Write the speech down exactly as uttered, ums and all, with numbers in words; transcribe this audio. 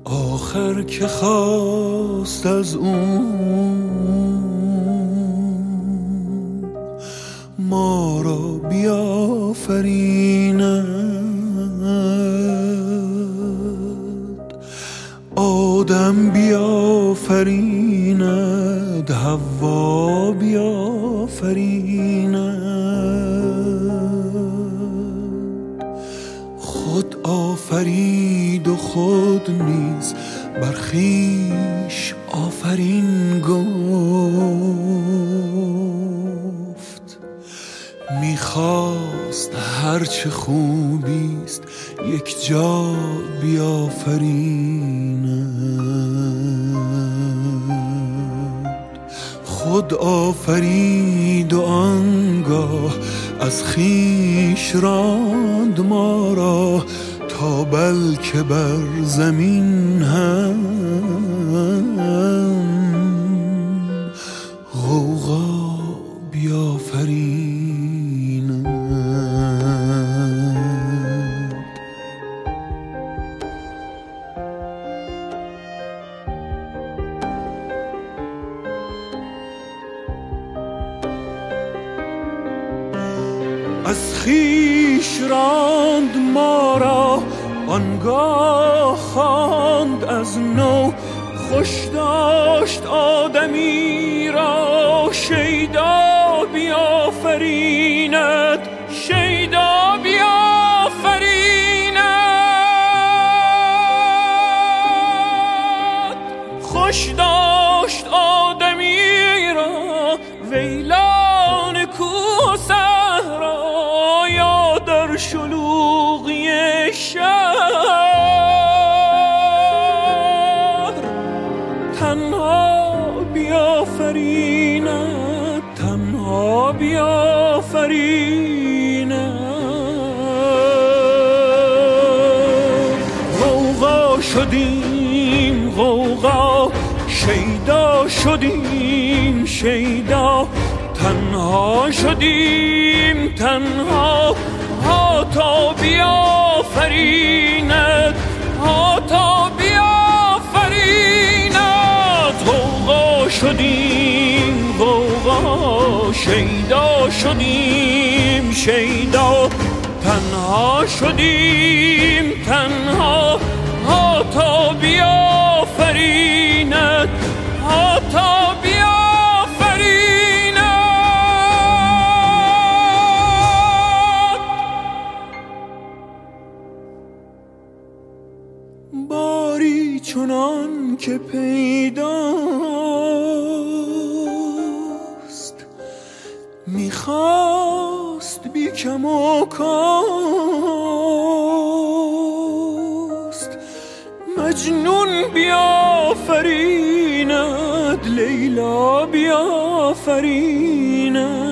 آخر که خواست از اون ما را بیافریند، آدم بیافریند، حوا بیافریند. خود آفرید و خود نیز بر خویش آفرین گفت. میخواست هرچه خوبیست یک جا بیافریند. خود آفرید و آنگاه از خویش راند ما را، تا بلکه بر زمین هم غوغا بیافریند. از خویش راند ما را، آنگاه خواند از نو. خوش داشت آدمی را، شیدا بیافریند، شیدا بیافریند. خوش داشت آدمی را، ویلان کوه و صحرا، یا در شلوغی شهر تنها بیافریند، تنها بیافریند. غوغا شدیم غوغا، شیدا شدیم شیدا، تنها شدیم تنها، ها تا بیافریند، ها تا بیافریند. غوغا شدیم غوغا، شیدا شدیم شیدا، تنها شدیم تنها، ها تا بیافریند، ها تا بیافریند. باری چنان که پیداست، میخواست بی کم و کاست، مجنون بیافریند، لیلا بیافریند.